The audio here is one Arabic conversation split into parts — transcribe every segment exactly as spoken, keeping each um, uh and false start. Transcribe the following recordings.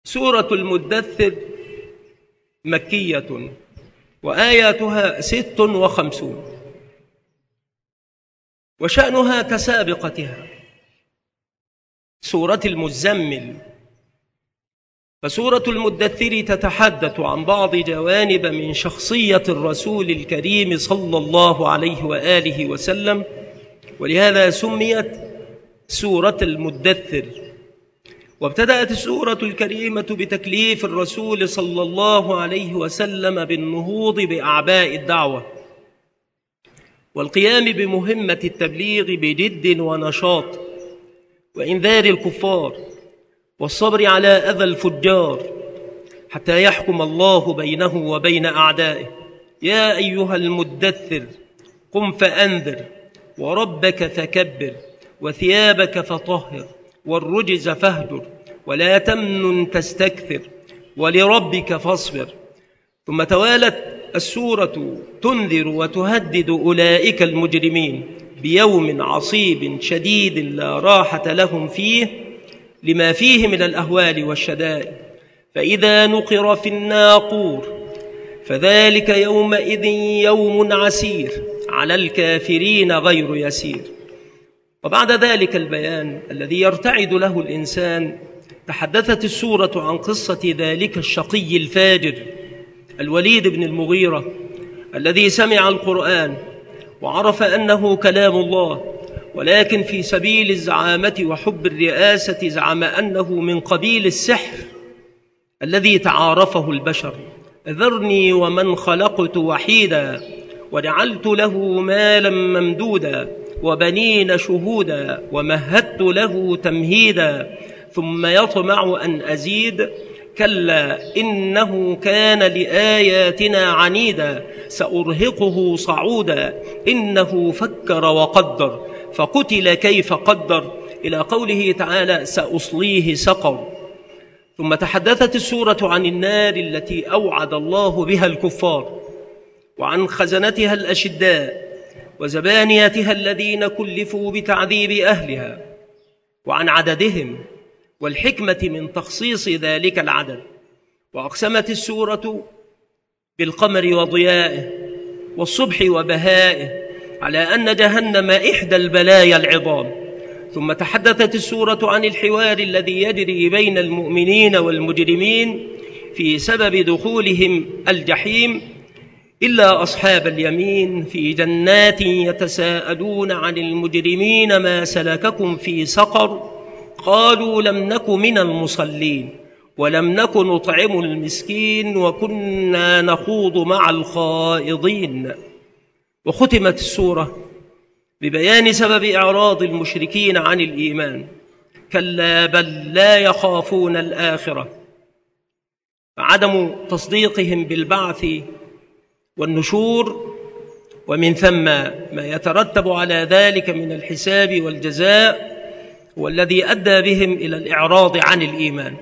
سورة المدثر مكية وآياتها ست وخمسون، وشأنها كسابقتها سورة المزمل. فسورة المدثر تتحدث عن بعض جوانب من شخصية الرسول الكريم صلى الله عليه وآله وسلم، ولهذا سميت سورة المدثر. وابتدأت السورة الكريمة بتكليف الرسول صلى الله عليه وسلم بالنهوض بأعباء الدعوة والقيام بمهمة التبليغ بجد ونشاط، وإنذار الكفار والصبر على أذى الفجار حتى يحكم الله بينه وبين أعدائه. يا أيها المدثر قم فأنذر وربك فكبر وثيابك فطهر والرجز فاهجر ولا تمنن تستكثر ولربك فاصبر. ثم توالت السورة تنذر وتهدد أولئك المجرمين بيوم عصيب شديد لا راحة لهم فيه لما فيه من الأهوال والشدائد. فإذا نقر في الناقور فذلك يومئذ يوم عسير على الكافرين غير يسير. وبعد ذلك البيان الذي يرتعد له الإنسان تحدثت السورة عن قصة ذلك الشقي الفاجر الوليد بن المغيرة الذي سمع القرآن وعرف أنه كلام الله، ولكن في سبيل الزعامة وحب الرئاسة زعم أنه من قبيل السحر الذي تعارفه البشر. ذرني ومن خلقت وحيدا وجعلت له مالا ممدودا وبنين شهودا ومهدت له تمهيدا ثم يطمع أن أزيد كلا إنه كان لآياتنا عنيدا سأرهقه صعودا إنه فكر وقدر فقتل كيف قدر، إلى قوله تعالى سأصليه سقر. ثم تحدثت السورة عن النار التي أوعد الله بها الكفار وعن خزنتها الأشداء وزبانيتها الذين كلفوا بتعذيب أهلها وعن عددهم والحكمة من تخصيص ذلك العدد. وأقسمت السورة بالقمر وضيائه والصبح وبهائه على أن جهنم إحدى البلايا العظام. ثم تحدثت السورة عن الحوار الذي يجري بين المؤمنين والمجرمين في سبب دخولهم الجحيم إلا أصحاب اليمين في جنات يتساءلون عن المجرمين ما سلككم في سقر قالوا لم نك من المصلين ولم نك نطعم المسكين وكنا نخوض مع الخائضين. وختمت السورة ببيان سبب إعراض المشركين عن الإيمان. كلا بل لا يخافون الآخرة، عدم تصديقهم بالبعث والنشور ومن ثم ما يترتب على ذلك من الحساب والجزاء والذي أدى بهم إلى الإعراض عن الإيمان.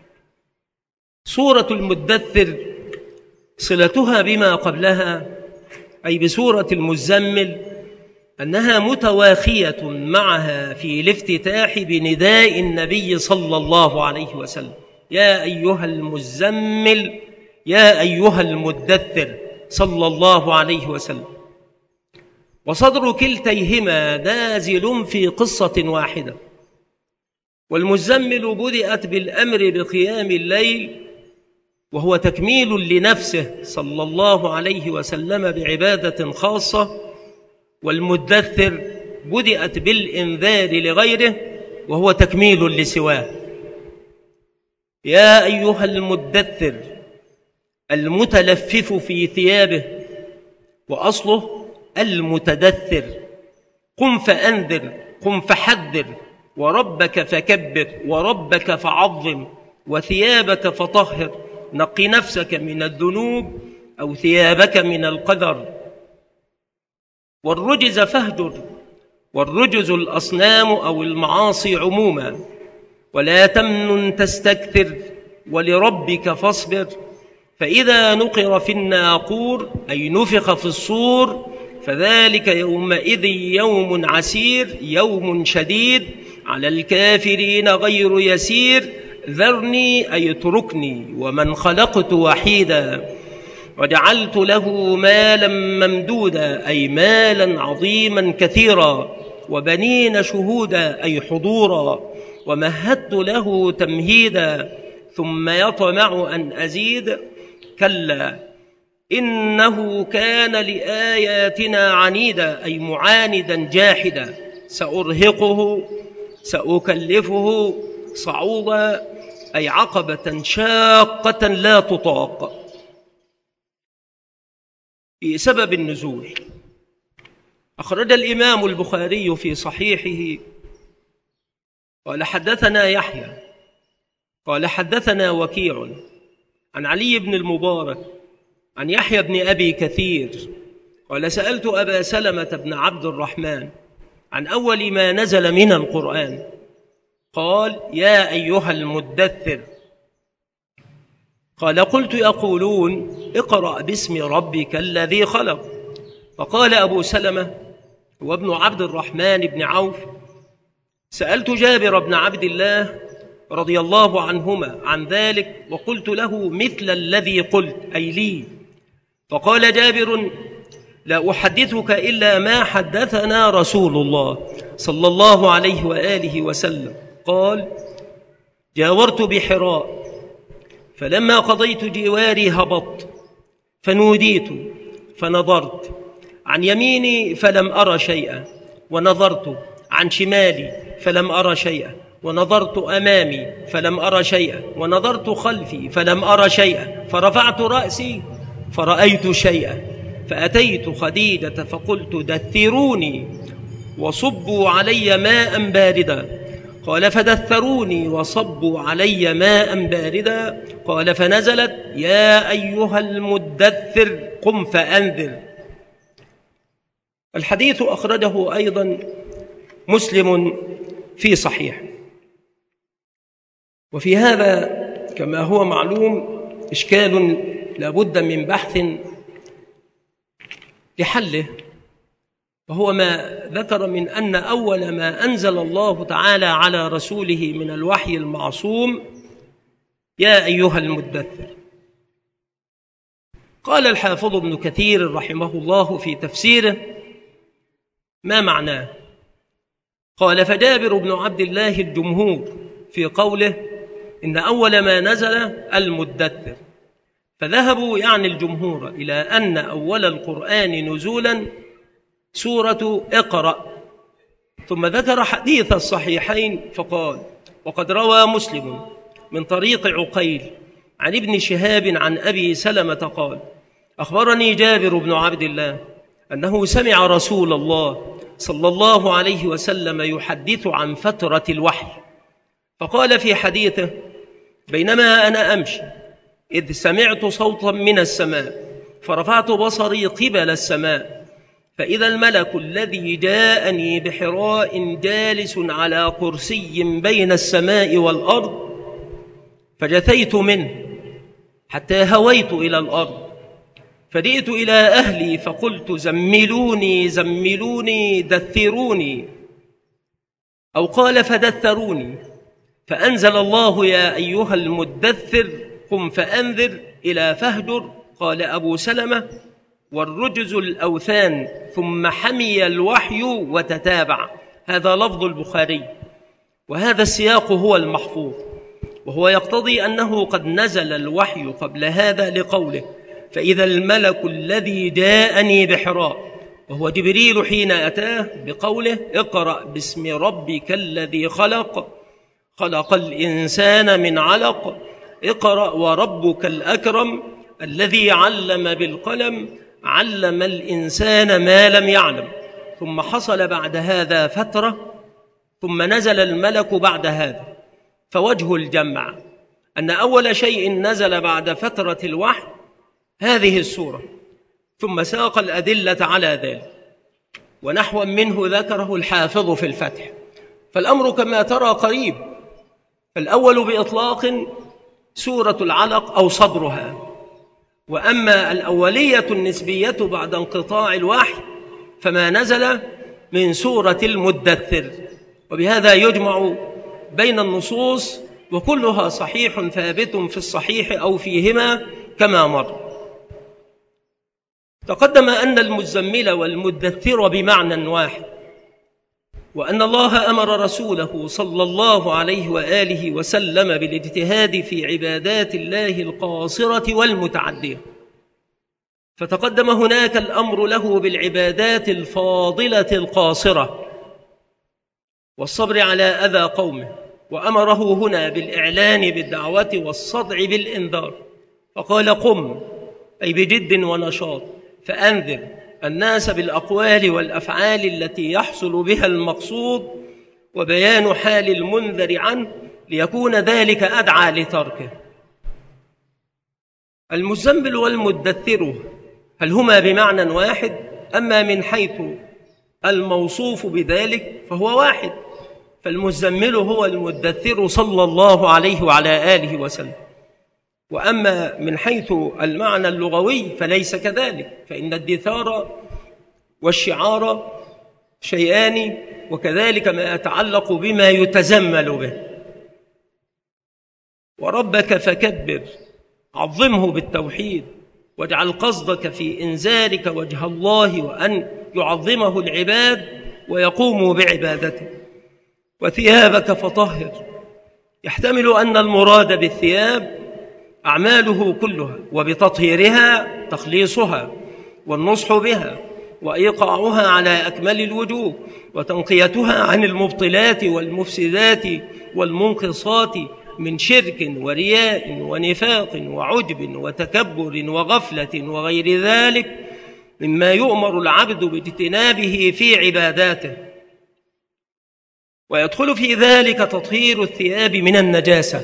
سورة المدثر صلتها بما قبلها أي بسورة المزمل أنها متواخية معها في الافتتاح بنداء النبي صلى الله عليه وسلم يا أيها المزمل يا أيها المدثر صلى الله عليه وسلم. وصدر كلتيهما نازل في قصة واحدة. والمزمل بدأت بالأمر بقيام الليل وهو تكميل لنفسه صلى الله عليه وسلم بعبادة خاصة، والمدثر بدأت بالإنذار لغيره وهو تكميل لسواه. يا أيها المدثر المتلفف في ثيابه، وأصله المتدثر. قم فأنذر قم فحذر وربك فكبر وربك فعظم وثيابك فطهر. نق نفسك من الذنوب أو ثيابك من القدر. والرجز فاهجر، والرجز الأصنام أو المعاصي عموما. ولا تمنن تستكثر ولربك فاصبر. فإذا نقر في الناقور أي نفخ في الصور فذلك يومئذ يوم عسير يوم شديد على الكافرين غير يسير ذرني أي اتركني ومن خلقت وحيدا وجعلت له مالا ممدودا أي مالا عظيما كثيرا وبنين شهودا أي حضورا ومهدت له تمهيدا ثم يطمع أن أزيد كلا إنه كان لآياتنا عنيدا أي معاندا جاحدا سأرهقه سأكلفه صعودا أي عقبة شاقة لا تطاق. في سبب النزول أخرج الإمام البخاري في صحيحه قال حدثنا يحيى قال حدثنا وكيع عن علي بن المبارك عن يحيى بن أبي كثير قال سألت أبا سلمة بن عبد الرحمن عن أول ما نزل من القرآن قال يا أيها المدثر قال قلت يقولون اقرأ باسم ربك الذي خلق فقال أبو سلمة وابن عبد الرحمن بن عوف سألت جابر بن عبد الله رضي الله عنهما عن ذلك وقلت له مثل الذي قلت أي لي فقال جابر لا أحدثك إلا ما حدثنا رسول الله صلى الله عليه وآله وسلم قال جاورت بحراء فلما قضيت جواري هبطت فنوديت فنظرت عن يميني فلم أرى شيئا ونظرت عن شمالي فلم أرى شيئا ونظرت أمامي فلم أرى شيئا ونظرت خلفي فلم أرى شيئا فرفعت رأسي فرأيت شيئا فأتيت خديجة فقلت دثروني وصبوا علي ماء باردا قال فدثروني وصبوا علي ماء باردا قال فنزلت يا أيها المدثر قم فأنذر. الحديث أخرجه أيضا مسلم في صحيح. وفي هذا كما هو معلوم إشكال لا بد من بحث لحله وهو ما ذكر من أن أول ما أنزل الله تعالى على رسوله من الوحي المعصوم يا أيها المدثر. قال الحافظ ابن كثير رحمه الله في تفسيره ما معناه؟ قال فجابر بن عبد الله الجمهور في قوله إن أول ما نزل المدثر فذهبوا يعني الجمهور إلى أن أول القرآن نزولا سورة اقرأ ثم ذكر حديث الصحيحين فقال وقد روى مسلم من طريق عقيل عن ابن شهاب عن أبي سلمة قال أخبرني جابر بن عبد الله أنه سمع رسول الله صلى الله عليه وسلم يحدث عن فترة الوحي فقال في حديثه بينما أنا أمشي إذ سمعت صوتا من السماء فرفعت بصري قبل السماء فإذا الملك الذي جاءني بحراء جالس على كرسي بين السماء والأرض فجثيت منه حتى هويت إلى الأرض فجئت إلى أهلي فقلت زملوني زملوني دثروني أو قال فدثروني فأنزل الله يا أيها المدثر قم فأنذر إلى فهجر. قال أبو سلمة والرجز الأوثان ثم حمي الوحي وتتابع. هذا لفظ البخاري وهذا السياق هو المحفوظ وهو يقتضي أنه قد نزل الوحي قبل هذا لقوله فإذا الملك الذي جاءني بحراء وهو جبريل حين أتاه بقوله اقرأ باسم ربك الذي خلق خلق الإنسان من علق اقرأ وربك الأكرم الذي علم بالقلم علم الإنسان ما لم يعلم. ثم حصل بعد هذا فترة ثم نزل الملك بعد هذا فوجه الجمع أن أول شيء نزل بعد فترة الوحي هذه السورة ثم ساق الأدلة على ذلك ونحو منه ذكره الحافظ في الفتح. فالأمر كما ترى قريب. الأول بإطلاق سورة العلق أو صدرها وأما الأولية النسبية بعد انقطاع الوحي فما نزل من سورة المدثر. وبهذا يجمع بين النصوص وكلها صحيح ثابت في الصحيح أو فيهما كما مر. تقدم أن المزمل والمدثر بمعنى واحد، وأن الله أمر رسوله صلى الله عليه وآله وسلم بالاجتهاد في عبادات الله القاصرة والمتعدية، فتقدم هناك الأمر له بالعبادات الفاضلة القاصرة والصبر على أذى قومه، وأمره هنا بالإعلان بالدعوة والصدع بالإنذار، فقال قم أي بجد ونشاط فأنذر الناس بالأقوال والأفعال التي يحصل بها المقصود، وبيان حال المنذر عنه ليكون ذلك أدعى لتركه. المزمل والمدثر هل هما بمعنى واحد؟ أما من حيث الموصوف بذلك فهو واحد، فالمزمل هو المدثر صلى الله عليه وعلى آله وسلم. وأما من حيث المعنى اللغوي فليس كذلك، فإن الدثار والشعار شيئان، وكذلك ما يتعلق بما يتزمل به. وربك فكبر، عظمه بالتوحيد، واجعل قصدك في إنزالك وجه الله وأن يعظمه العباد ويقوموا بعبادته. وثيابك فطهر، يحتمل أن المراد بالثياب أعماله كلها، وبتطهيرها تخليصها والنصح بها وإيقاعها على أكمل الوجوه، وتنقيتها عن المبطلات والمفسدات والمنقصات من شرك ورياء ونفاق وعجب وتكبر وغفلة وغير ذلك مما يؤمر العبد باجتنابه في عباداته. ويدخل في ذلك تطهير الثياب من النجاسة،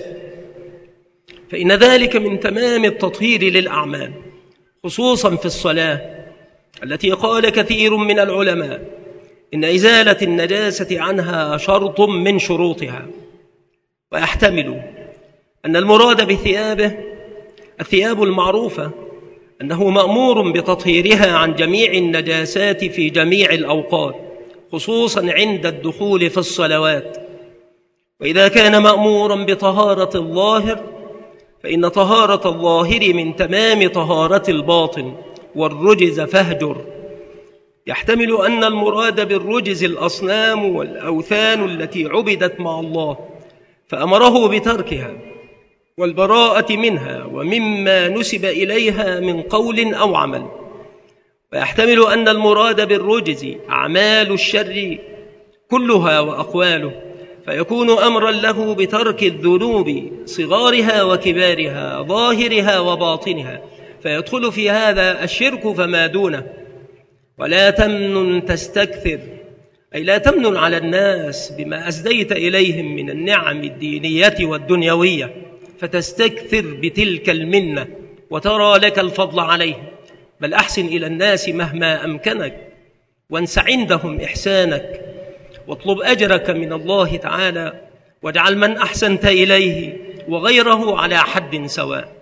فإن ذلك من تمام التطهير للأعمال، خصوصا في الصلاة التي قال كثير من العلماء إن إزالة النجاسة عنها شرط من شروطها. ويحتمل أن المراد بثيابه الثياب المعروفة، أنه مأمور بتطهيرها عن جميع النجاسات في جميع الأوقات، خصوصا عند الدخول في الصلوات. وإذا كان مأمورا بطهارة الظاهر فإن طهارة الظاهر من تمام طهارة الباطن، والرجز فاهجر. يحتمل أن المراد بالرجز الأصنام والأوثان التي عبدت مع الله، فأمره بتركها والبراءة منها ومما نسب إليها من قول أو عمل. ويحتمل أن المراد بالرجز أعمال الشر كلها وأقواله، فيكون أمرا له بترك الذنوب صغارها وكبارها، ظاهرها وباطنها، فيدخل في هذا الشرك فما دونه. ولا تمنن تستكثر، أي لا تمنن على الناس بما أسديت إليهم من النعم الدينية والدنيوية فتستكثر بتلك المنة وترى لك الفضل عليهم، بل أحسن إلى الناس مهما أمكنك، وانس عندهم إحسانك، واطلب أجرك من الله تعالى، واجعل من أحسنت إليه وغيره على حد سواء.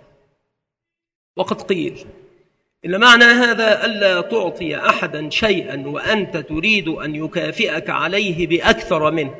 وقد قيل إن معنى هذا ألا تعطي أحدا شيئا وأنت تريد أن يكافئك عليه بأكثر منه،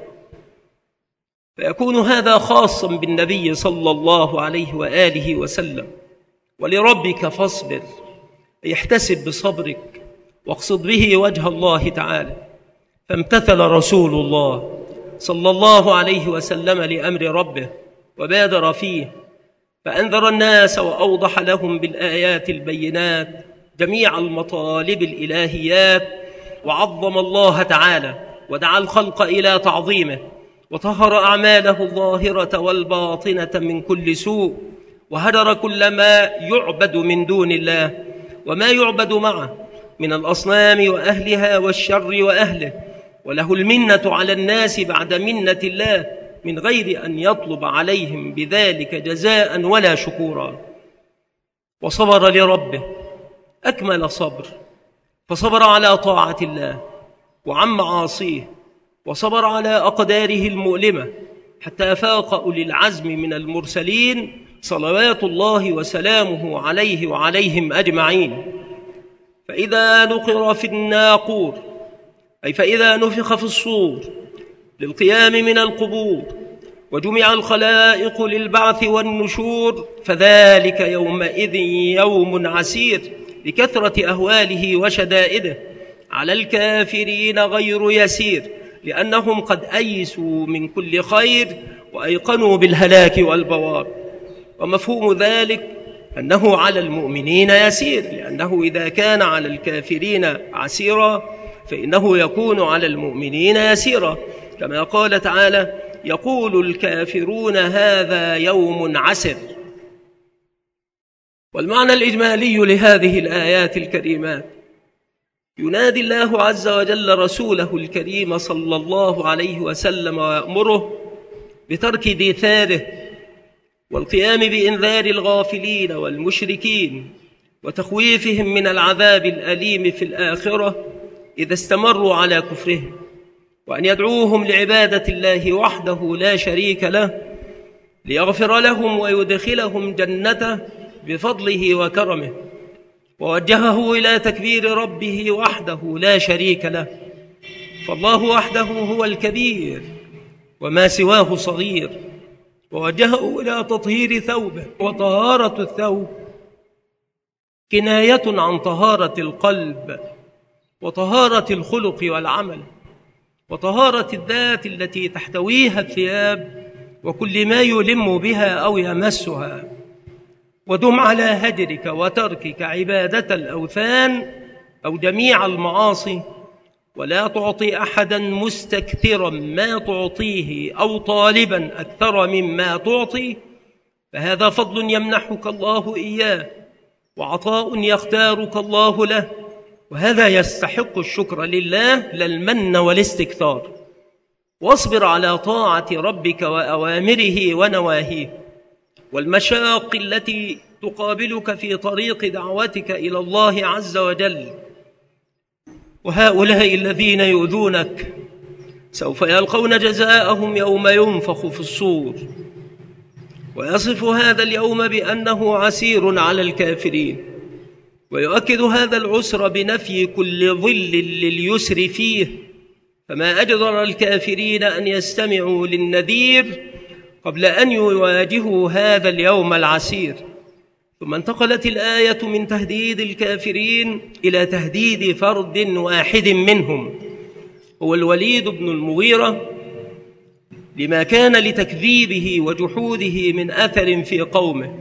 فيكون هذا خاصا بالنبي صلى الله عليه وآله وسلم. ولربك فاصبر، يحتسب بصبرك واقصد به وجه الله تعالى. فامتثل رسول الله صلى الله عليه وسلم لأمر ربه وبادر فيه، فأنذر الناس وأوضح لهم بالآيات البينات جميع المطالب الإلهيات، وعظم الله تعالى ودعا الخلق إلى تعظيمه، وطهر أعماله الظاهرة والباطنة من كل سوء، وهدر كل ما يعبد من دون الله وما يعبد معه من الأصنام وأهلها والشر وأهله. وله المنة على الناس بعد منة الله من غير أن يطلب عليهم بذلك جزاء ولا شكورا. وصبر لربه أكمل صبر، فصبر على طاعة الله وعن معاصيه، وصبر على أقداره المؤلمة حتى فاق أولي العزم من المرسلين صلوات الله وسلامه عليه وعليهم أجمعين. فإذا نقر في الناقور، أي فإذا نفخ في الصور للقيام من القبور وجمع الخلائق للبعث والنشور، فذلك يومئذ يوم عسير لكثرة أهواله وشدائده، على الكافرين غير يسير، لأنهم قد أيسوا من كل خير وأيقنوا بالهلاك والبوار. ومفهوم ذلك أنه على المؤمنين يسير، لأنه إذا كان على الكافرين عسيرا فإنه يكون على المؤمنين يسيرا، كما قال تعالى: يقول الكافرون هذا يوم عسر. والمعنى الإجمالي لهذه الآيات الكريمات: ينادي الله عز وجل رسوله الكريم صلى الله عليه وسلم ويأمره بترك دثاره والقيام بإنذار الغافلين والمشركين وتخويفهم من العذاب الأليم في الآخرة إذا استمروا على كفرهم، وأن يدعوهم لعبادة الله وحده لا شريك له ليغفر لهم ويدخلهم جنته بفضله وكرمه، ووجهه إلى تكبير ربه وحده لا شريك له، فالله وحده هو الكبير وما سواه صغير، ووجهه إلى تطهير ثوبه. وطهارة الثوب كناية عن طهارة القلب وطهارة الخلق والعمل وطهارة الذات التي تحتويها الثياب وكل ما يلم بها أو يمسها. ودم على هجرك وتركك عبادة الأوثان أو جميع المعاصي، ولا تعطي أحدا مستكثرا ما تعطيه أو طالبا أكثر مما تعطي، فهذا فضل يمنحك الله إياه وعطاء يختارك الله له، وهذا يستحق الشكر لله لا المن والاستكثار. واصبر على طاعة ربك وأوامره ونواهيه والمشاق التي تقابلك في طريق دعوتك إلى الله عز وجل. وهؤلاء الذين يؤذونك سوف يلقون جزاءهم يوم ينفخ في الصور. ويصف هذا اليوم بأنه عسير على الكافرين، ويؤكد هذا العسر بنفي كل ظل لليسر فيه، فما أجدر الكافرين أن يستمعوا للنذير قبل أن يواجهوا هذا اليوم العسير. ثم انتقلت الآية من تهديد الكافرين إلى تهديد فرد واحد منهم، هو الوليد بن المغيرة، لما كان لتكذيبه وجحوده من أثر في قومه: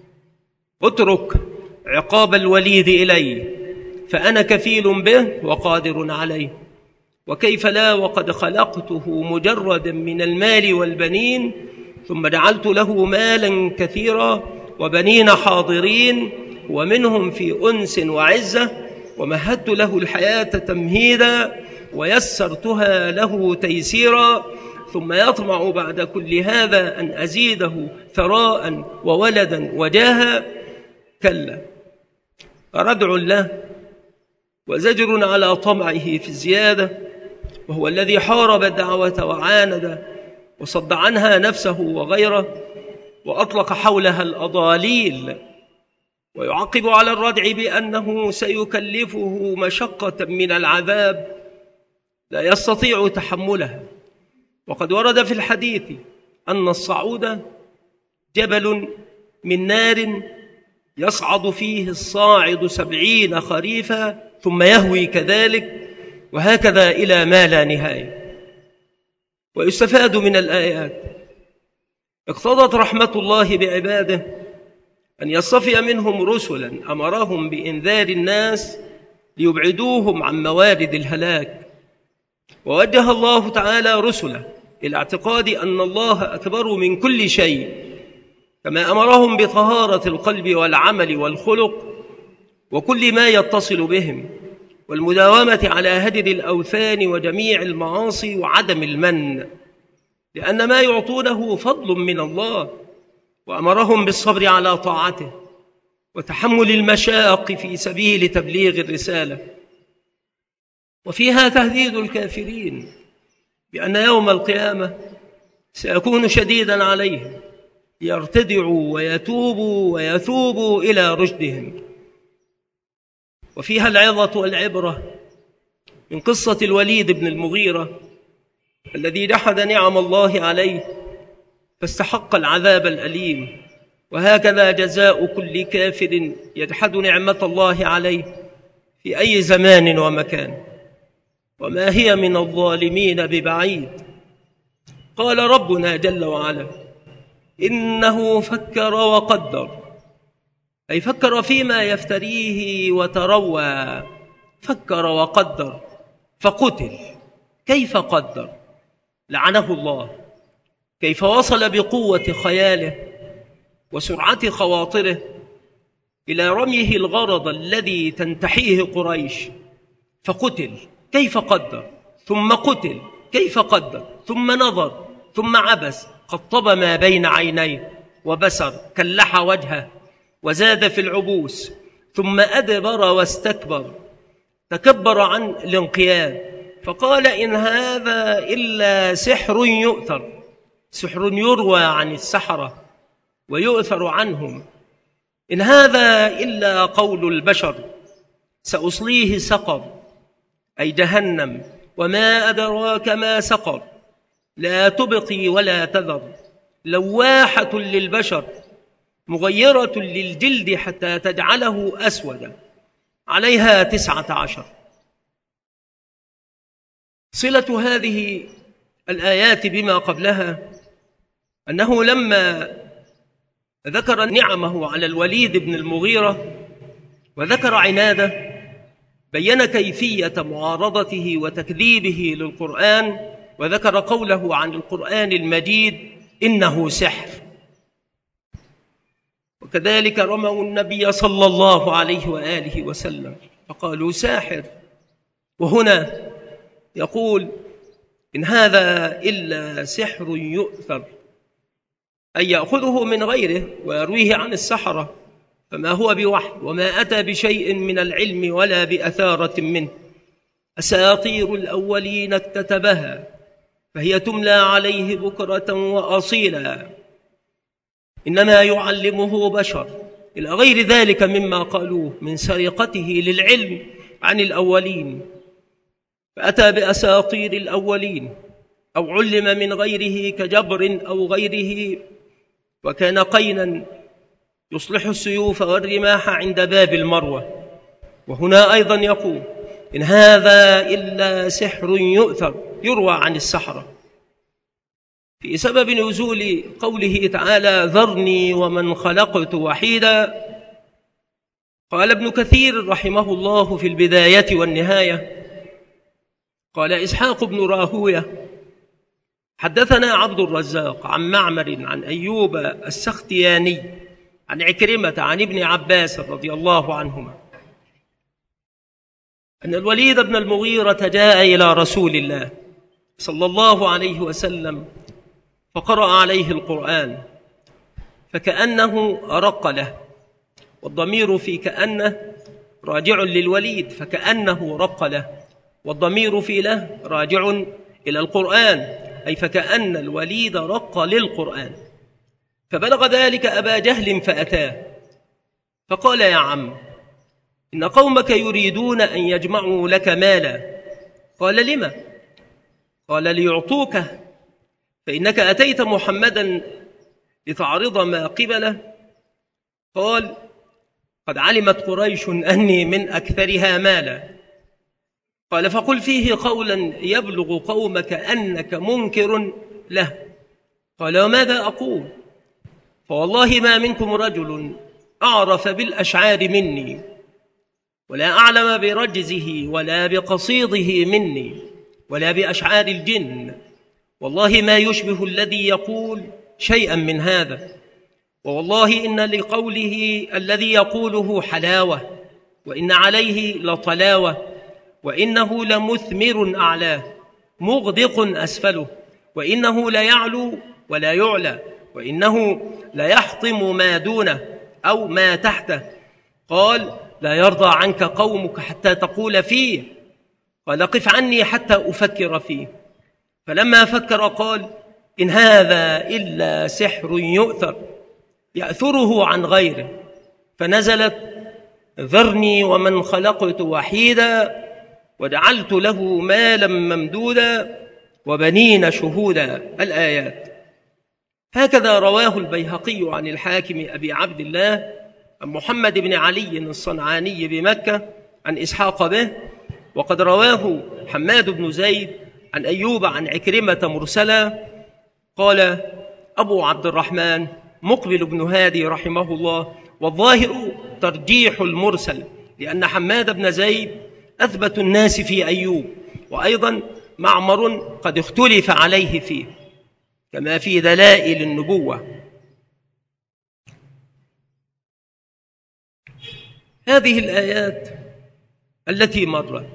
اترك عقاب الوليد إلي فأنا كفيل به وقادر عليه، وكيف لا وقد خلقته مجردا من المال والبنين، ثم جعلت له مالا كثيرا وبنين حاضرين ومنهم في أنس وعزة، ومهدت له الحياة تمهيدا ويسرتها له تيسيرا، ثم يطمع بعد كل هذا أن أزيده ثراء وولدا وجاها. كلا، ردع له وزجر على طمعه في الزيادة، وهو الذي حارب الدعوة وعاند وصد عنها نفسه وغيره وأطلق حولها الأضاليل. ويعقب على الردع بأنه سيكلفه مشقة من العذاب لا يستطيع تحملها. وقد ورد في الحديث أن الصعود جبل من نار يصعد فيه الصاعد سبعين خريفا ثم يهوي كذلك، وهكذا إلى ما لا نهاية. ويستفاد من الآيات: اقتضت رحمة الله بعباده أن يصطفي منهم رسلا أمرهم بإنذار الناس ليبعدوهم عن موارد الهلاك. ووجه الله تعالى رسله إلى اعتقاد أن الله أكبر من كل شيء، كما أمرهم بطهارة القلب والعمل والخلق وكل ما يتصل بهم، والمداومة على هدر الأوثان وجميع المعاصي وعدم المن، لأن ما يعطونه فضل من الله. وأمرهم بالصبر على طاعته وتحمل المشاق في سبيل تبليغ الرسالة. وفيها تهديد الكافرين بأن يوم القيامة سيكون شديدا عليهم يرتدعوا ويتوبوا ويثوبوا إلى رشدهم. وفيها العظة والعبرة من قصة الوليد بن المغيرة الذي جحد نعم الله عليه فاستحق العذاب الأليم. وهكذا جزاء كل كافر يجحد نعمة الله عليه في أي زمان ومكان، وما هي من الظالمين ببعيد. قال ربنا جل وعلا: إنه فكر وقدر، أي فكر فيما يفتريه وتروى، فكر وقدر فقتل. كيف قدر؟ لعنه الله. كيف وصل بقوة خياله وسرعة خواطره إلى رميه الغرض الذي تنتحيه قريش فقتل. كيف قدر؟ ثم قتل. كيف قدر؟ ثم نظر، ثم عبس، قطب ما بين عينيه وبسر، كلح وجهه وزاد في العبوس، ثم أدبر واستكبر، تكبر عن الانقياد، فقال: إن هذا إلا سحر يؤثر. سحر يروى عن السحرة ويؤثر عنهم. إن هذا إلا قول البشر، سأصليه سقر، أي جهنم، وما أدراك ما سقر، لا تبقي ولا تذر، لواحة للبشر، مغيرة للجلد حتى تجعله أسودا، عليها تسعة عشر. صلة هذه الآيات بما قبلها أنه لما ذكر نعمه على الوليد بن المغيرة وذكر عناده، بين كيفية معارضته وتكذيبه للقرآن، وذكر قوله عن القرآن المجيد: إنه سحر. وكذلك رموا النبي صلى الله عليه وآله وسلم فقالوا: ساحر. وهنا يقول: إن هذا إلا سحر يؤثر، أي يأخذه من غيره ويرويه عن السحرة، فما هو بوحي وما أتى بشيء من العلم ولا بأثارة منه. أساطير الأولين اكتتبها فهي تملى عليه بكرة وأصيلا، إنما يعلمه بشر، إلى غير ذلك مما قالوه من سرقته للعلم عن الأولين. فأتى بأساطير الأولين، أو علم من غيره كجبر أو غيره، وكان قينا يصلح السيوف والرماح عند باب المروة. وهنا أيضا يقول: إن هذا إلا سحر يؤثر، يروى عن السحرة، في سبب نزول قوله تعالى: ذرني ومن خلقت وحيدا. قال ابن كثير رحمه الله في البداية والنهاية، قال إسحاق بن راهوية: حدثنا عبد الرزاق عن معمر عن أيوب السختياني عن عكرمة عن ابن عباس رضي الله عنهما أن الوليد بن المغيرة جاء إلى رسول الله صلى الله عليه وسلم فقرأ عليه القرآن، فكأنه أرق له، والضمير في كأنه راجع للوليد، فكأنه رق له، والضمير في له راجع إلى القرآن، أي فكأن الوليد رق للقرآن. فبلغ ذلك أبا جهل فأتاه فقال: يا عم، إن قومك يريدون أن يجمعوا لك مالا. قال: لما؟ قال: ليعطوك، فإنك أتيت محمدا لتعرض ما قبله. قال: قد علمت قريش أني من أكثرها مالا. قال: فقل فيه قولا يبلغ قومك أنك منكر له. قال: وماذا أقول؟ فوالله ما منكم رجل أعرف بالأشعار مني، ولا أعلم برجزه ولا بقصيده مني، ولا بأشعار الجن، والله ما يشبه الذي يقول شيئا من هذا، ووالله إن لقوله الذي يقوله حلاوة، وإن عليه لطلاوة، وإنه لمثمر أعلاه مغدق أسفله، وإنه ليعلو ولا يعلى، وإنه ليحطم ما دونه أو ما تحته. قال: لا يرضى عنك قومك حتى تقول فيه. قال: قف عني حتى أفكر فيه. فلما فكر قال: إن هذا إلا سحر يؤثر، يأثره عن غيره. فنزلت: ذرني ومن خلقت وحيدا وجعلت له مالا ممدودا وبنين شهودا، الآيات. هكذا رواه البيهقي عن الحاكم أبي عبد الله عن محمد بن علي الصنعاني بمكة عن إسحاق به، وقد رواه حماد بن زيد عن أيوب عن عكرمة مرسلا. قال أبو عبد الرحمن مقبل بن هادي رحمه الله: والظاهر ترجيح المرسل، لأن حماد بن زيد أثبت الناس في أيوب، وأيضا معمر قد اختلف عليه فيه، كما في دلائل النبوة. هذه الآيات التي مرت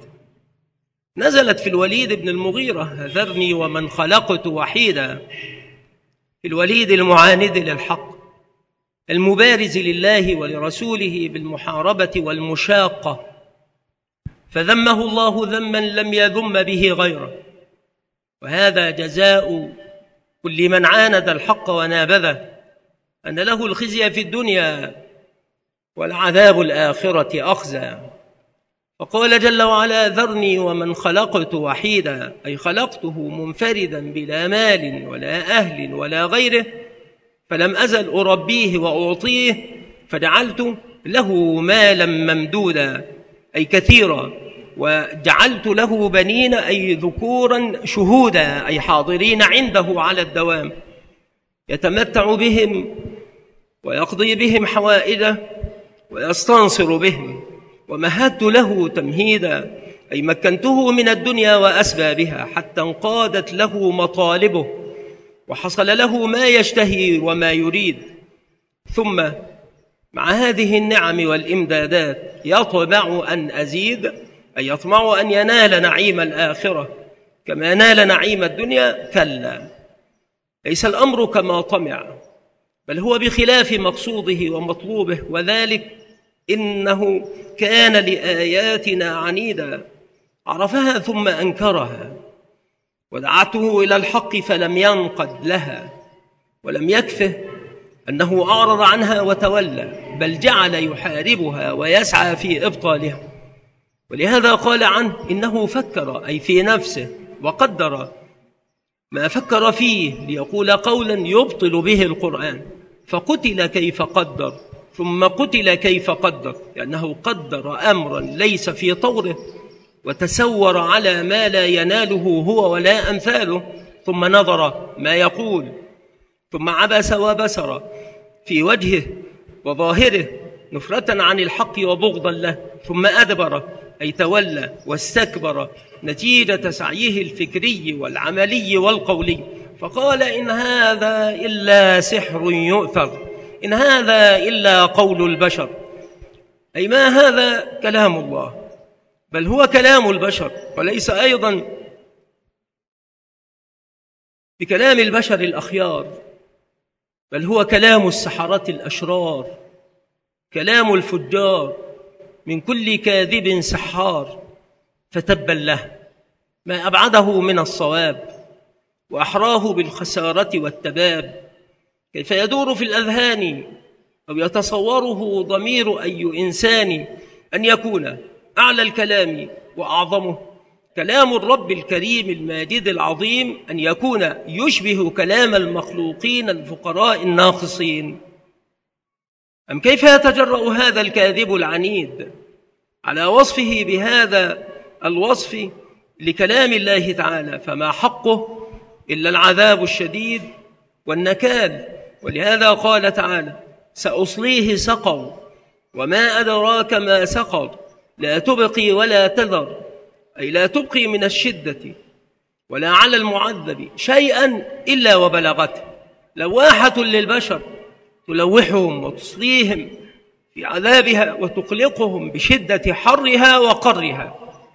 نزلت في الوليد بن المغيرة: ذرني ومن خلقت وحيدا، في الوليد المعاند للحق المبارز لله ولرسوله بالمحاربة والمشاقة، فذمه الله ذما لم يذم به غيره، وهذا جزاء كل من عاند الحق ونابذه، أن له الخزي في الدنيا والعذاب الآخرة أخزى. فقال جل وعلا: ذرني ومن خلقت وحيدا، أي خلقته منفردا بلا مال ولا أهل ولا غيره، فلم أزل أربيه وأعطيه فجعلت له مالا ممدودا، أي كثيرا، وجعلت له بنين أي ذكورا شهودا، أي حاضرين عنده على الدوام، يتمتع بهم ويقضي بهم حوائده ويستنصر بهم. ومهدت له تمهيدا، أي مكنته من الدنيا وأسبابها حتى انقادت له مطالبه وحصل له ما يشتهي وما يريد. ثم مع هذه النعم والإمدادات يطمع أن أزيد، أي يطمع أن ينال نعيم الآخرة كما نال نعيم الدنيا. كلا، ليس الأمر كما طمع، بل هو بخلاف مقصوده ومطلوبه، وذلك إنه كان لآياتنا عنيدا، عرفها ثم أنكرها، ودعته إلى الحق فلم ينقد لها، ولم يكفه أنه أعرض عنها وتولى، بل جعل يحاربها ويسعى في إبطالها. ولهذا قال عنه: إنه فكر، أي في نفسه، وقدر ما فكر فيه ليقول قولا يبطل به القرآن، فقتل كيف قدر، ثم قتل كيف قدر، لأنه قدر أمرا ليس في طوره، وتسور على ما لا يناله هو ولا أمثاله، ثم نظر ما يقول، ثم عبس وبسر في وجهه وظاهره نفرة عن الحق وبغضا له، ثم أدبر، أي تولى واستكبر نتيجة سعيه الفكري والعملي والقولي، فقال: إن هذا إلا سحر يؤثر، إن هذا إلا قول البشر، أي ما هذا كلام الله، بل هو كلام البشر، وليس أيضا بكلام البشر الأخيار، بل هو كلام السحرة الأشرار، كلام الفجار من كل كاذب سحار، فتبا له، ما أبعده من الصواب وأحراه بالخسارة والتباب. كيف يدور في الأذهان أو يتصوره ضمير أي إنسان أن يكون أعلى الكلام وأعظمه كلام الرب الكريم الماجد العظيم، أن يكون يشبه كلام المخلوقين الفقراء الناقصين؟ أم كيف يتجرأ هذا الكاذب العنيد على وصفه بهذا الوصف لكلام الله تعالى؟ فما حقه إلا العذاب الشديد والنكال. ولهذا قال تعالى: سأصليه سقر، وما أدراك ما سقر، لا تبقي ولا تذر، أي لا تبقي من الشدة ولا على المعذب شيئا إلا وبلغته، لواحة للبشر تلوحهم وتصليهم في عذابها وتقلقهم بشدة حرها وقرها.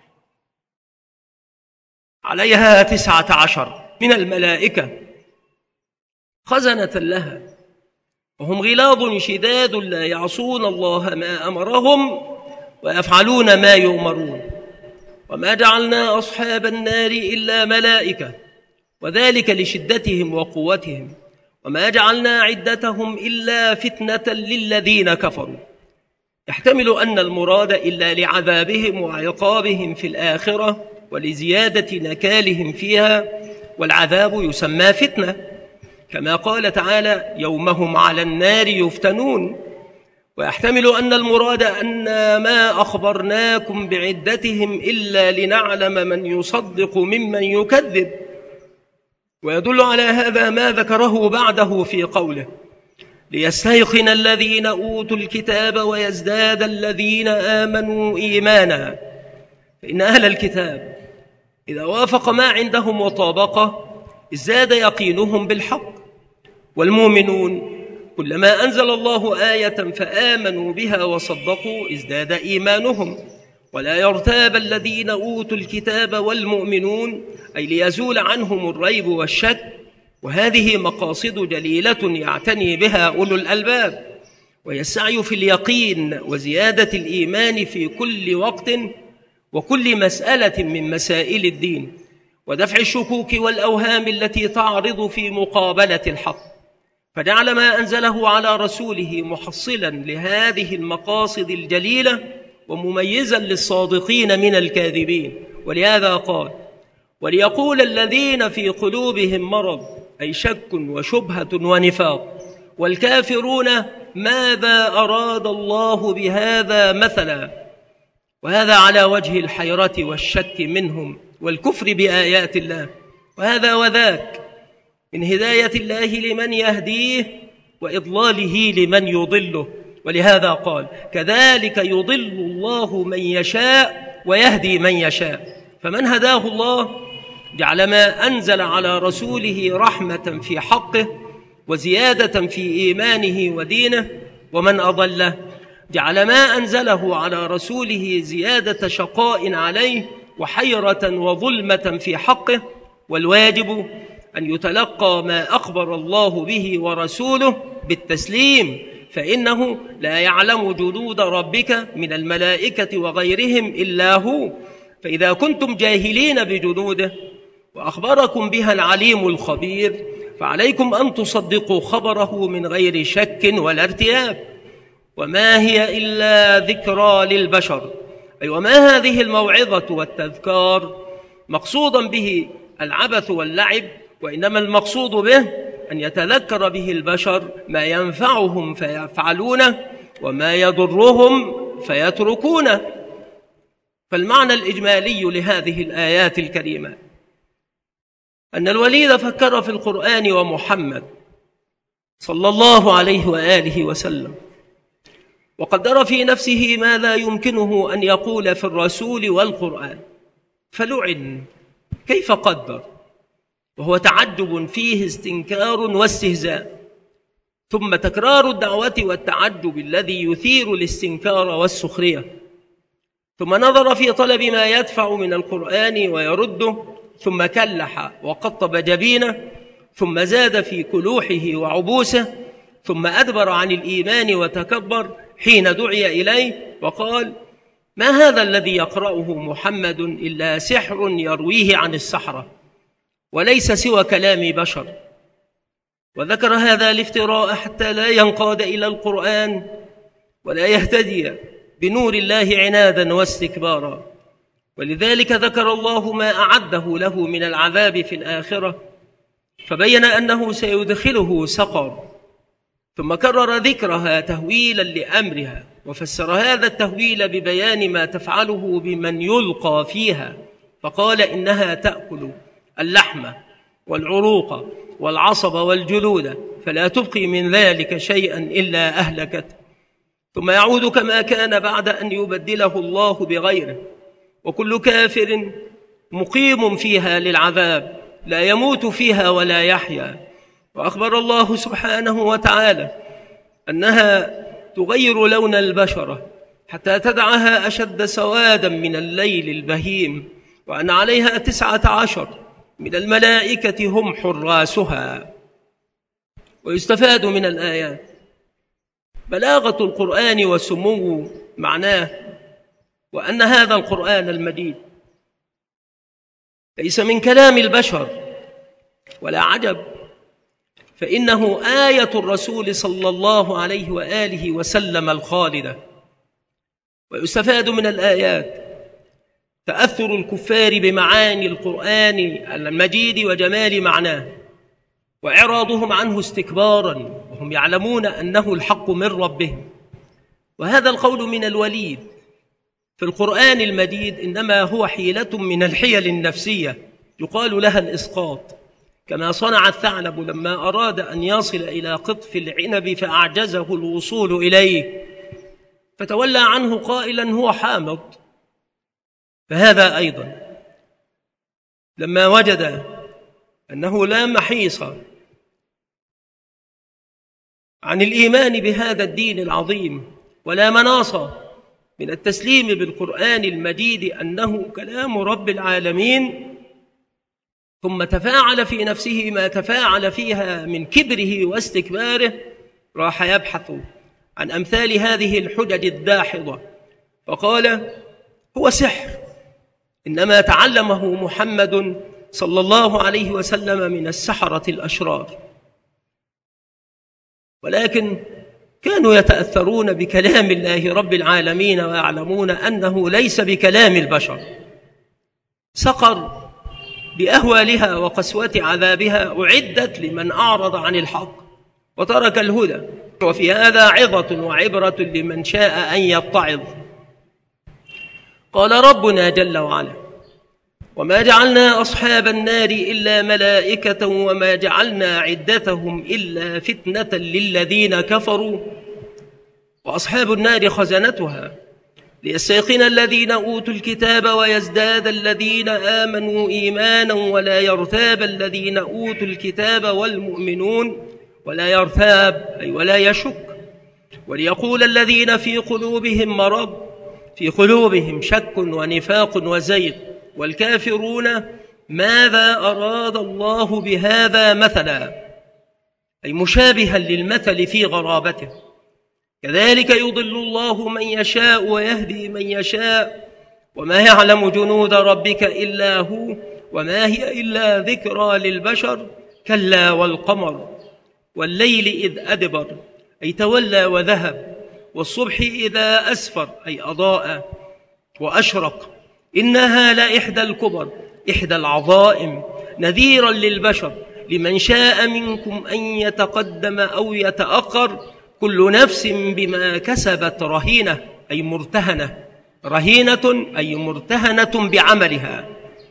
عليها تسعة عشر من الملائكة خزنة لها، وهم غلاظ شداد لا يعصون الله ما أمرهم ويفعلون ما يؤمرون. وما جعلنا أصحاب النار إلا ملائكة، وذلك لشدتهم وقوتهم، وما جعلنا عدتهم إلا فتنة للذين كفروا. يحتمل أن المراد إلا لعذابهم وعقابهم في الآخرة ولزيادة نكالهم فيها، والعذاب يسمى فتنة، كما قال تعالى: يوم هم على النار يفتنون. ويحتمل أن المراد أن ما أخبرناكم بعدتهم إلا لنعلم من يصدق ممن يكذب. ويدل على هذا ما ذكره بعده في قوله: ليستيقن الذين أوتوا الكتاب ويزداد الذين آمنوا إيمانا. فإن أهل الكتاب إذا وافق ما عندهم وطابقه ازداد يقينهم بالحق، والمؤمنون كلما أنزل الله آية فآمنوا بها وصدقوا ازداد إيمانهم. ولا يرتاب الذين أوتوا الكتاب والمؤمنون، أي ليزول عنهم الريب والشك. وهذه مقاصد جليلة يعتني بها أولو الألباب، وهي السعي في اليقين وزيادة الإيمان في كل وقت وكل مسألة من مسائل الدين، ودفع الشكوك والأوهام التي تعرض في مقابلة الحق. فجعل ما أنزله على رسوله محصلا لهذه المقاصد الجليلة ومميزا للصادقين من الكاذبين. ولهذا قال: وليقول الذين في قلوبهم مرض، أي شك وشبهة ونفاق، والكافرون ماذا أراد الله بهذا مثلا. وهذا على وجه الحيرة والشك منهم والكفر بآيات الله، وهذا وذاك من هداية الله لمن يهديه وإضلاله لمن يضله. ولهذا قال: كذلك يضل الله من يشاء ويهدي من يشاء. فمن هداه الله جعل ما أنزل على رسوله رحمة في حقه وزيادة في إيمانه ودينه، ومن أضله جعل ما أنزله على رسوله زيادة شقاء عليه وحيرة وظلمة في حقه. والواجب أن يتلقى ما أخبر الله به ورسوله بالتسليم، فإنه لا يعلم جنود ربك من الملائكة وغيرهم إلا هو. فإذا كنتم جاهلين بجنوده وأخبركم بها العليم الخبير، فعليكم أن تصدقوا خبره من غير شك ولا ارتياب. وما هي إلا ذكرى للبشر، أي وما هذه الموعظة والتذكار مقصودا به العبث واللعب، وإنما المقصود به أن يتذكر به البشر ما ينفعهم فيفعلونه وما يضرهم فيتركونه. فالمعنى الإجمالي لهذه الآيات الكريمة أن الوليد فكر في القرآن ومحمد صلى الله عليه وآله وسلم، وقدر في نفسه ما لا يمكنه أن يقول في الرسول والقرآن، فلعن كيف قدر، وهو تعجب فيه استنكار واستهزاء، ثم تكرار الدعوة والتعجب الذي يثير الاستنكار والسخرية، ثم نظر في طلب ما يدفع من القرآن ويرده، ثم كلح وقطب جبينه، ثم زاد في كلوحه وعبوسه، ثم أدبر عن الإيمان وتكبر حين دعي إليه وقال: ما هذا الذي يقرأه محمد إلا سحر يرويه عن السحرة وليس سوى كلام بشر. وذكر هذا الافتراء حتى لا ينقاد إلى القرآن ولا يهتدي بنور الله عنادا واستكبارا. ولذلك ذكر الله ما أعده له من العذاب في الآخرة، فبين أنه سيدخله سقر، ثم كرر ذكرها تهويلا لأمرها، وفسر هذا التهويل ببيان ما تفعله بمن يلقى فيها، فقال: إنها تأكل اللحم والعروق والعصب والجلود فلا تبقي من ذلك شيئا إلا أهلكت، ثم يعود كما كان بعد أن يبدله الله بغيره. وكل كافر مقيم فيها للعذاب لا يموت فيها ولا يحيا. وأخبر الله سبحانه وتعالى أنها تغير لون البشرة حتى تدعها أشد سوادا من الليل البهيم، وأن عليها تسعة عشر من الملائكة هم حراسها. ويستفاد من الآيات بلاغة القرآن وسمو معناه، وأن هذا القرآن المجيد ليس من كلام البشر، ولا عجب، فإنه آية الرسول صلى الله عليه وآله وسلم الخالدة. ويستفاد من الآيات تأثر الكفار بمعاني القرآن المجيد وجمال معناه، وإعراضهم عنه استكبارا وهم يعلمون أنه الحق من ربهم. وهذا القول من الوليد في القرآن المجيد إنما هو حيلة من الحيل النفسية يقال لها الإسقاط، كما صنع الثعلب لما أراد أن يصل إلى قطف العنب فأعجزه الوصول إليه فتولى عنه قائلا هو حامض. فهذا أيضا لما وجد أنه لا محيص عن الإيمان بهذا الدين العظيم ولا مناص من التسليم بالقرآن المجيد أنه كلام رب العالمين، ثم تفاعل في نفسه ما تفاعل فيها من كبره واستكباره، راح يبحث عن أمثال هذه الحجج الداحضة فقال هو سحر إنما تعلمه محمد صلى الله عليه وسلم من السحرة الأشرار. ولكن كانوا يتأثرون بكلام الله رب العالمين ويعلمون أنه ليس بكلام البشر. سقر بأهوالها وقسوة عذابها أعدت لمن أعرض عن الحق وترك الهدى، وفي هذا عظة وعبرة لمن شاء أن يتعظ. قال ربنا جل وعلا وما جعلنا أصحاب النار إلا ملائكة وما جعلنا عدتهم إلا فتنة للذين كفروا وأصحاب النار خزنتها ليستيقن الذين أوتوا الكتاب ويزداد الذين آمنوا إيمانا ولا يرتاب الذين أوتوا الكتاب والمؤمنون ولا يرتاب أي ولا يشك، وليقول الذين في قلوبهم مرض في قلوبهم شك ونفاق وزيغ والكافرون ماذا أراد الله بهذا مثلا، أي مشابها للمثل في غرابته. كذلك يضل الله من يشاء ويهدي من يشاء وما يعلم جنود ربك إلا هو وما هي إلا ذكرى للبشر. كلا والقمر والليل إذ أدبر أي تولى وذهب، والصبح إذا أسفر أي أضاء وأشرق، إنها لإحدى الكبر إحدى العظائم نذيرا للبشر لمن شاء منكم أن يتقدم أو يتأخر، كل نفس بما كسبت رهينة أي مرتهنة، رهينة أي مرتهنة بعملها.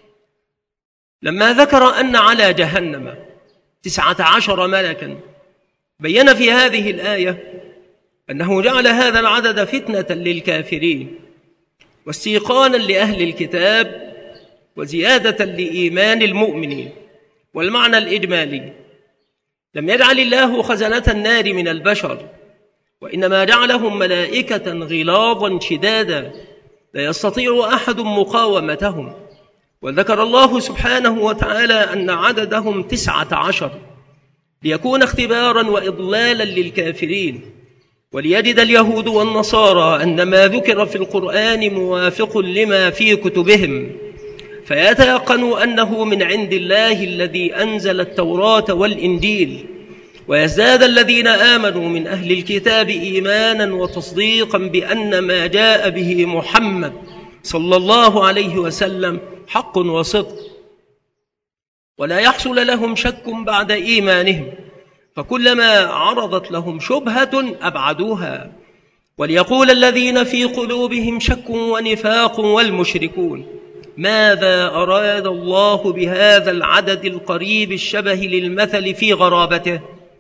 لما ذكر أن على جهنم تسعة عشر ملكا بين في هذه الآية أنه جعل هذا العدد فتنة للكافرين واستيقانا لأهل الكتاب وزيادة لإيمان المؤمنين. والمعنى الإجمالي لم يجعل الله خزنة النار من البشر، وإنما جعلهم ملائكة غلاظا شدادا لا يستطيع أحد مقاومتهم. وذكر الله سبحانه وتعالى أن عددهم تسعة عشر ليكون اختبارا وإضلالا للكافرين، وليجد اليهود والنصارى أن ما ذكر في القرآن موافق لما في كتبهم فيتيقنوا أنه من عند الله الذي أنزل التوراة والإنجيل، ويزداد الذين آمنوا من أهل الكتاب إيمانا وتصديقا بأن ما جاء به محمد صلى الله عليه وسلم حق وصدق، ولا يحصل لهم شك بعد إيمانهم، فكلما عرضت لهم شبهة أبعدوها. وليقول الذين في قلوبهم شك ونفاق والمشركون ماذا أراد الله بهذا العدد القريب الشبه للمثل في غرابته.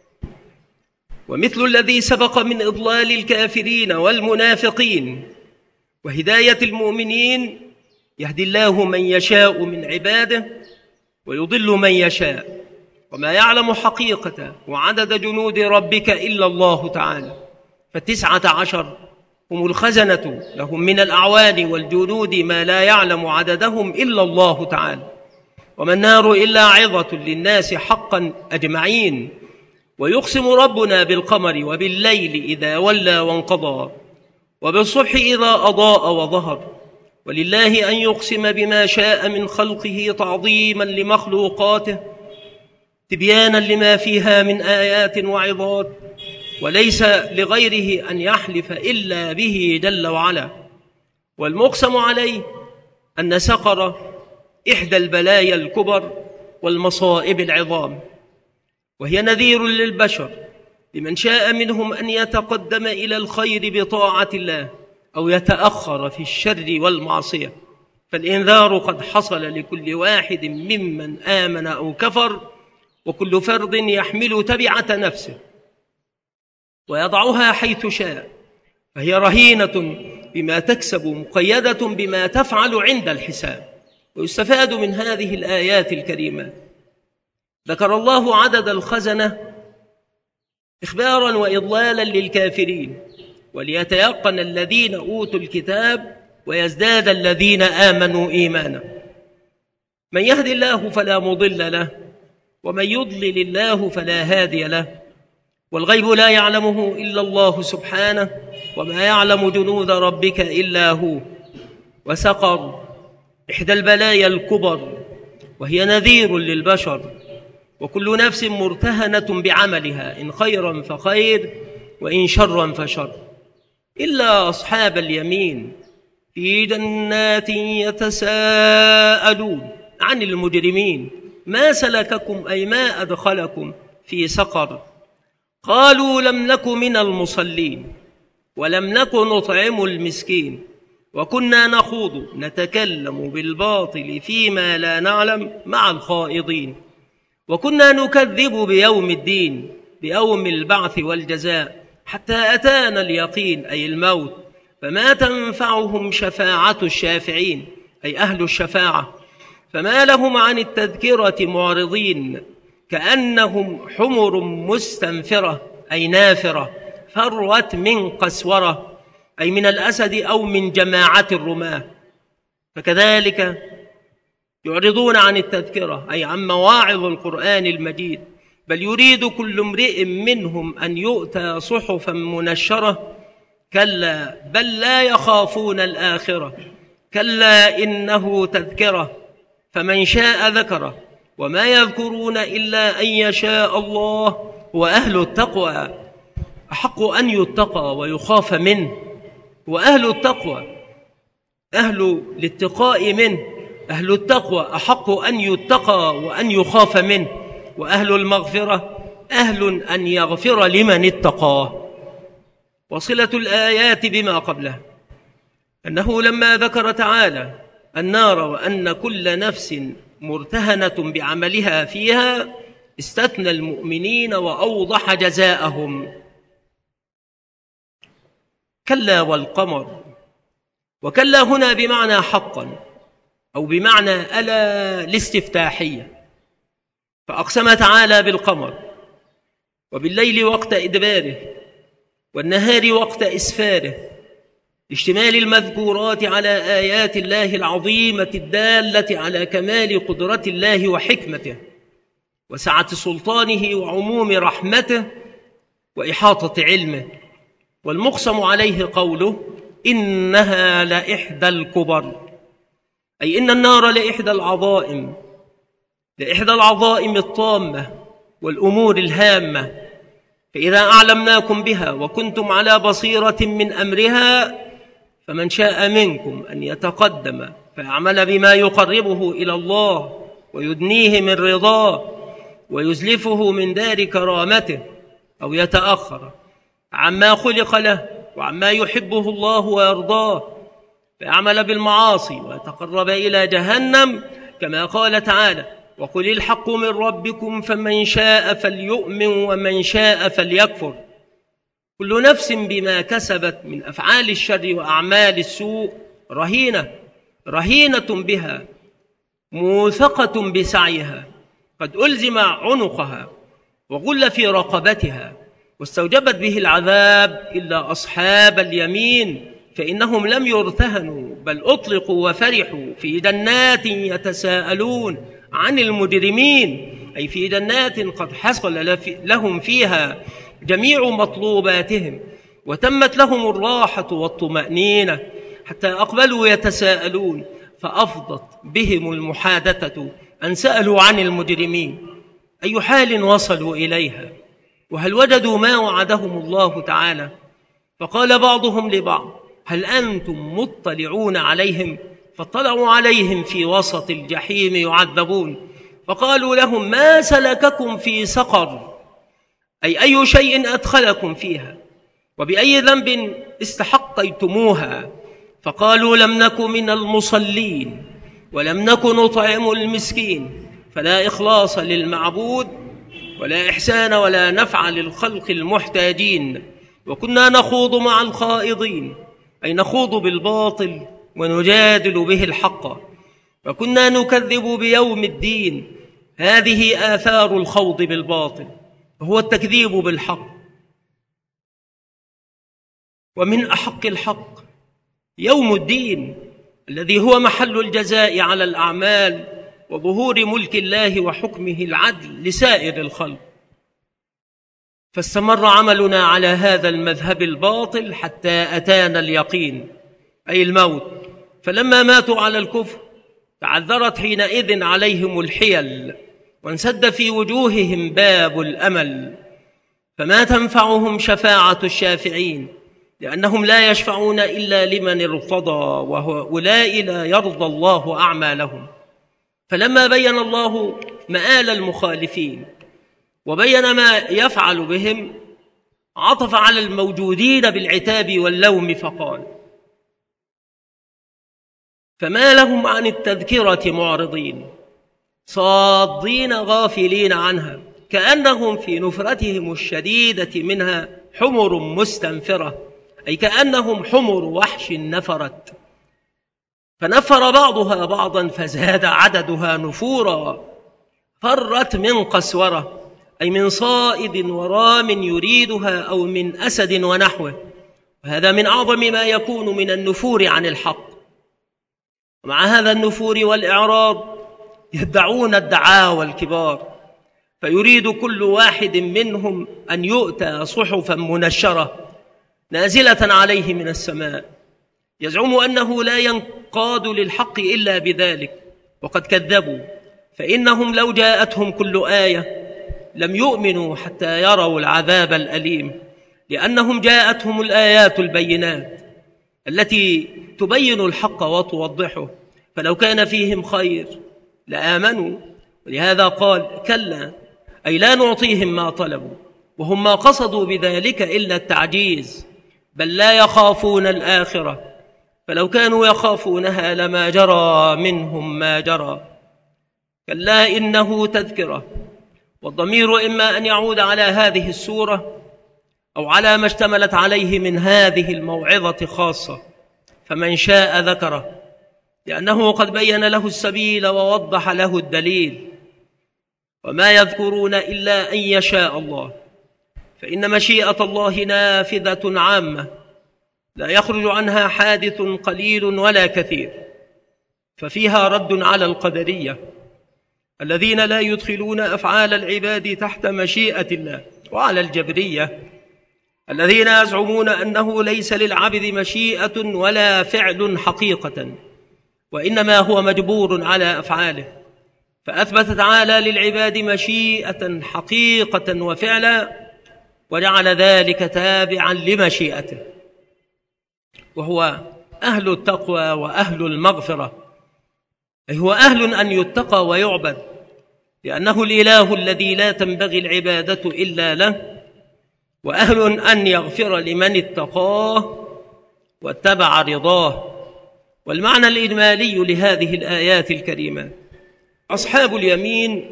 ومثل الذي سبق من إضلال الكافرين والمنافقين وهداية المؤمنين يهدي الله من يشاء من عباده ويضل من يشاء، وما يعلم حقيقة وعدد جنود ربك إلا الله تعالى. فالتسعة عشر هم الخزنة، لهم من الأعوان والجنود ما لا يعلم عددهم إلا الله تعالى. وما النار إلا عظة للناس حقا أجمعين. ويقسم ربنا بالقمر وبالليل إذا ولى وانقضى وبالصبح إذا أضاء وظهر، ولله أن يقسم بما شاء من خلقه تعظيما لمخلوقاته تبيانا لما فيها من آيات وعظات، وليس لغيره أن يحلف إلا به جل وعلا. والمقسم عليه أن سقر إحدى البلايا الكبر والمصائب العظام، وهي نذير للبشر لمن شاء منهم أن يتقدم إلى الخير بطاعة الله أو يتأخر في الشر والمعصية، فالإنذار قد حصل لكل واحد ممن آمن أو كفر، وكل فرد يحمل تبعة نفسه ويضعها حيث شاء، فهي رهينة بما تكسب مقيدة بما تفعل عند الحساب. ويستفاد من هذه الآيات الكريمة ذكر الله عدد الخزنة إخباراً وإضلالاً للكافرين، وليتيقن الذين أوتوا الكتاب ويزداد الذين آمنوا إيمانا. من يهد الله فلا مضل له، ومن يضلل الله فلا هادي له، والغيب لا يعلمه إلا الله سبحانه، وما يعلم جنود ربك إلا هو. وسقر إحدى البلايا الكبر، وهي نذير للبشر، وكل نفس مرتهنة بعملها، إن خيرا فخير وإن شرا فشر، إلا أصحاب اليمين في جنات يتساءلون عن المجرمين ما سلككم أي ما أدخلكم في سقر؟ قالوا لم نك من المصلين ولم نك نطعم المسكين وكنا نخوض نتكلم بالباطل فيما لا نعلم مع الخائضين وكنا نكذب بيوم الدين، بيوم البعث والجزاء، حتى أتانا اليقين أي الموت، فما تنفعهم شفاعة الشافعين أي أهل الشفاعة، فما لهم عن التذكرة معرضين، كأنهم حمر مستنفرة أي نافرة، فروت من قسورة أي من الأسد أو من جماعة الرماة. فكذلك يعرضون عن التذكرة أي عن مواعظ القرآن المجيد، بل يريد كل امرئ منهم أن يؤتى صحفا منشرة، كلا بل لا يخافون الآخرة، كلا إنه تذكرة فمن شاء ذكره، وما يذكرون إلا أن يشاء الله، وأهل التقوى أحق أن يتقى ويخاف منه، وأهل التقوى أهل الاتقاء منه، أهل التقوى أحق أن يتقى وأن يخاف منه، وأهل المغفرة أهل أن يغفر لمن اتقاه. وصلة الآيات بما قبله أنه لما ذكر تعالى النار وأن كل نفس مرتهنة بعملها فيها استثنى المؤمنين وأوضح جزاءهم. كلا والقمر، وكلا هنا بمعنى حقا أو بمعنى ألا الاستفتاحية، فأقسم تعالى بالقمر وبالليل وقت إدباره والنهار وقت إسفاره، اشتمال المذكورات على آيات الله العظيمة الدالة على كمال قدرة الله وحكمته وسعة سلطانه وعموم رحمته وإحاطة علمه. والمقسم عليه قوله إنها لإحدى الكبر، أي إن النار لإحدى العظائم، لإحدى العظائم الطامة والأمور الهامة، فإذا أعلمناكم بها وكنتم على بصيرة من أمرها فمن شاء منكم أن يتقدم فيعمل بما يقربه إلى الله ويدنيه من رضاه ويزلفه من دار كرامته، أو يتأخر عما خلق له وعما يحبه الله ويرضاه فيعمل بالمعاصي ويتقرب إلى جهنم، كما قال تعالى وقل الحق من ربكم فمن شاء فليؤمن ومن شاء فليكفر. كل نفس بما كسبت من أفعال الشر وأعمال السوء رهينة رهينة بها، موثقة بسعيها، قد ألزم عنقها وغل في رقبتها واستوجبت به العذاب، إلا أصحاب اليمين فإنهم لم يرتهنوا بل أطلقوا وفرحوا في جنات يتساءلون عن المجرمين، أي في جنات قد حصل لهم فيها جميع مطلوباتهم وتمت لهم الراحة والطمأنينة، حتى أقبلوا يتساءلون فأفضت بهم المحادثة أن سألوا عن المجرمين أي حال وصلوا إليها، وهل وجدوا ما وعدهم الله تعالى؟ فقال بعضهم لبعض هل أنتم مطلعون عليهم؟ فاطلعوا عليهم في وسط الجحيم يعذبون، فقالوا لهم: ما سلككم في سقر؟ أي أي شيء أدخلكم فيها؟ وبأي ذنب استحقيتموها؟ فقالوا: لم نك من المصلين ولم نك نطعم المسكين. فلا إخلاص للمعبود ولا إحسان ولا نفع للخلق المحتاجين. وكنا نخوض مع الخائضين، أي نخوض بالباطل ونجادل به الحق. وكنا نكذب بيوم الدين. هذه آثار الخوض بالباطل، وهو التكذيب بالحق. ومن أحق الحق يوم الدين الذي هو محل الجزاء على الأعمال وظهور ملك الله وحكمه العدل لسائر الخلق. فاستمر عملنا على هذا المذهب الباطل حتى أتانا اليقين، أي الموت. فلما ماتوا على الكفر تعذرت حينئذ عليهم الحيل، وانسد في وجوههم باب الأمل، فما تنفعهم شفاعة الشافعين، لأنهم لا يشفعون إلا لمن ارتضى، وهؤلاء لا يرضى الله أعمالهم. فلما بين الله مآل المخالفين وبين ما يفعل بهم، عطف على الموجودين بالعتاب واللوم فقال: فما لهم عن التذكرة معرضين صادين غافلين عنها، كأنهم في نفرتهم الشديدة منها حمر مستنفرة، أي كأنهم حمر وحش نفرت، فنفر بعضها بعضا فزاد عددها نفورا. فرت من قسورة، أي من صائد ورام يريدها، أو من أسد ونحوه. وهذا من أعظم ما يكون من النفور عن الحق. ومع هذا النفور والإعراض يدعون الدعاوى الكبار، فيريد كل واحد منهم أن يؤتى صحفا منشرة نازلة عليه من السماء، يزعم أنه لا ينقاد للحق إلا بذلك. وقد كذبوا، فإنهم لو جاءتهم كل آية لم يؤمنوا حتى يروا العذاب الأليم، لأنهم جاءتهم الآيات البينات التي تبين الحق وتوضحه، فلو كان فيهم خير لآمنوا. ولهذا قال: كلا، أي لا نعطيهم ما طلبوا، وهم ما قصدوا بذلك إلا التعجيز، بل لا يخافون الآخرة، فلو كانوا يخافونها لما جرى منهم ما جرى. كلا إنه تذكرة. والضمير إما أن يعود على هذه السورة أو على ما اشتملت عليه من هذه الموعظة خاصة، فمن شاء ذكره، لأنه قد بين له السبيل ووضح له الدليل. وما يذكرون إلا أن يشاء الله، فإن مشيئة الله نافذة عامة لا يخرج عنها حادث قليل ولا كثير، ففيها رد على القدرية الذين لا يدخلون أفعال العباد تحت مشيئة الله، وعلى الجبرية الذين يزعمون أنه ليس للعبد مشيئة ولا فعل حقيقة، وإنما هو مجبور على أفعاله. فأثبت تعالى للعباد مشيئة حقيقة وفعلا، وجعل ذلك تابعا لمشيئته، وهو أهل التقوى وأهل المغفرة، أي هو أهل أن يتقى ويعبد، لأنه الإله الذي لا تنبغي العبادة إلا له، وأهل أن يغفر لمن اتقاه واتبع رضاه. والمعنى الإجمالي لهذه الآيات الكريمة: أصحاب اليمين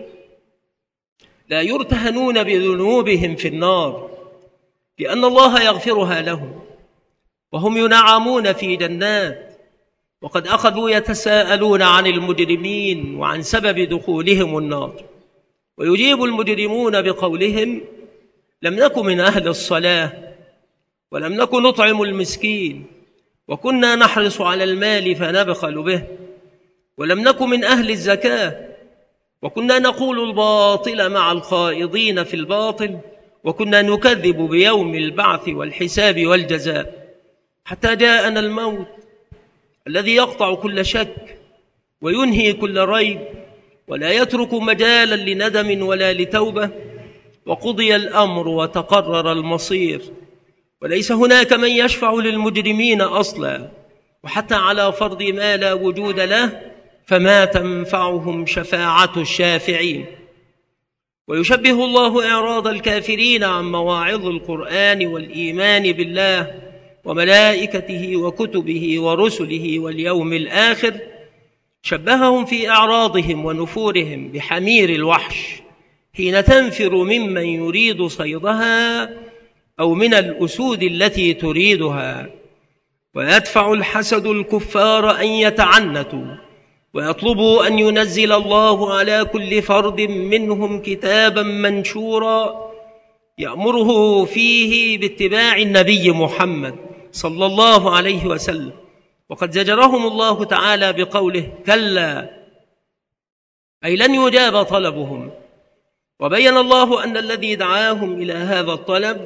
لا يرتهنون بذنوبهم في النار، لأن الله يغفرها لهم، وهم ينعمون في جنات، وقد أخذوا يتساءلون عن المجرمين وعن سبب دخولهم النار، ويجيب المجرمون بقولهم: لم نكن من أهل الصلاة، ولم نكن نطعم المسكين، وكنا نحرص على المال فنبخل به، ولم نكن من أهل الزكاة، وكنا نقول الباطل مع الخائضين في الباطل، وكنا نكذب بيوم البعث والحساب والجزاء، حتى جاءنا الموت الذي يقطع كل شك وينهي كل ريب، ولا يترك مجالا لندم ولا لتوبة، وقضي الأمر وتقرر المصير، وليس هناك من يشفع للمجرمين أصلا. وحتى على فرض ما لا وجود له، فما تنفعهم شفاعة الشافعين. ويشبه الله إعراض الكافرين عن مواعظ القرآن والإيمان بالله وملائكته وكتبه ورسله واليوم الآخر، شبههم في إعراضهم ونفورهم بحمير الوحش حين تنفر ممن يريد صيدها أو من الأسود التي تريدها. ويدفع الحسد الكفار أن يتعنتوا ويطلبوا أن ينزل الله على كل فرد منهم كتابا منشورا يأمره فيه باتباع النبي محمد صلى الله عليه وسلم. وقد زجرهم الله تعالى بقوله: كلا، أي لن يجاب طلبهم. وبين الله أن الذي دعاهم إلى هذا الطلب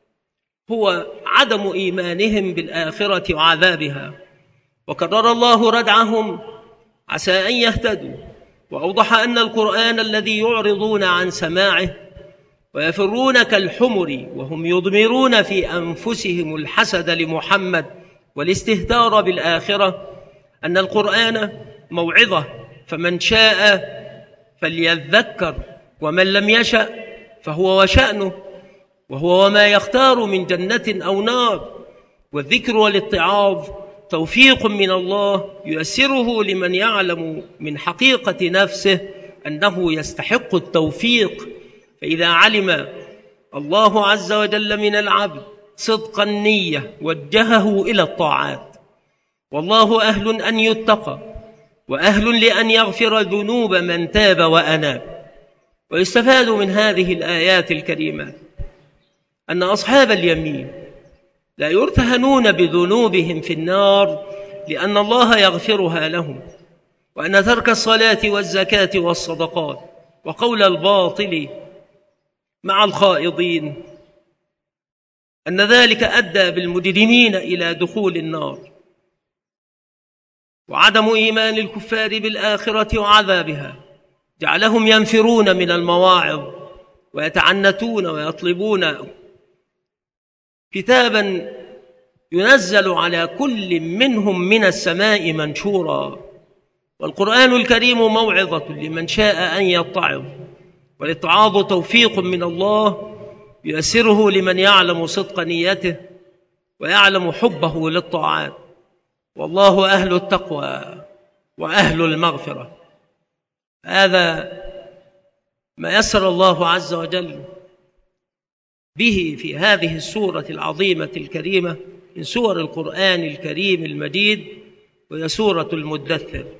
هو عدم إيمانهم بالآخرة وعذابها، وكرر الله ردعهم عسى أن يهتدوا، وأوضح أن القرآن الذي يعرضون عن سماعه ويفرون كالحمر وهم يضمرون في أنفسهم الحسد لمحمد والاستهتار بالآخرة، أن القرآن موعظة، فمن شاء فليذكر ومن لم يشأ فهو وشأنه، وهو وما يختار من جنة أو نار. والذكر والاتعاظ توفيق من الله ييسره لمن يعلم من حقيقة نفسه أنه يستحق التوفيق، فإذا علم الله عز وجل من العبد صدق النية وجهه إلى الطاعات. والله أهل أن يتقى وأهل لأن يغفر ذنوب من تاب وأناب. ويستفاد من هذه الآيات الكريمات أن أصحاب اليمين لا يرتهنون بذنوبهم في النار لأن الله يغفرها لهم، وأن ترك الصلاة والزكاة والصدقات وقول الباطل مع الخائضين أن ذلك أدى بالمجرمين إلى دخول النار. وعدم إيمان الكفار بالآخرة وعذابها جعلهم ينفرون من المواعظ ويتعنتون ويطلبون كتابا ينزل على كل منهم من السماء منشورا. والقرآن الكريم موعظة لمن شاء أن يتعظ، والاتعاظ توفيق من الله ييسره لمن يعلم صدق نيته ويعلم حبه للطاعات. والله أهل التقوى وأهل المغفرة. هذا ما يسر الله عز وجل به في هذه السورة العظيمة الكريمة من سور القرآن الكريم المجيد، وهي سورة المدثر.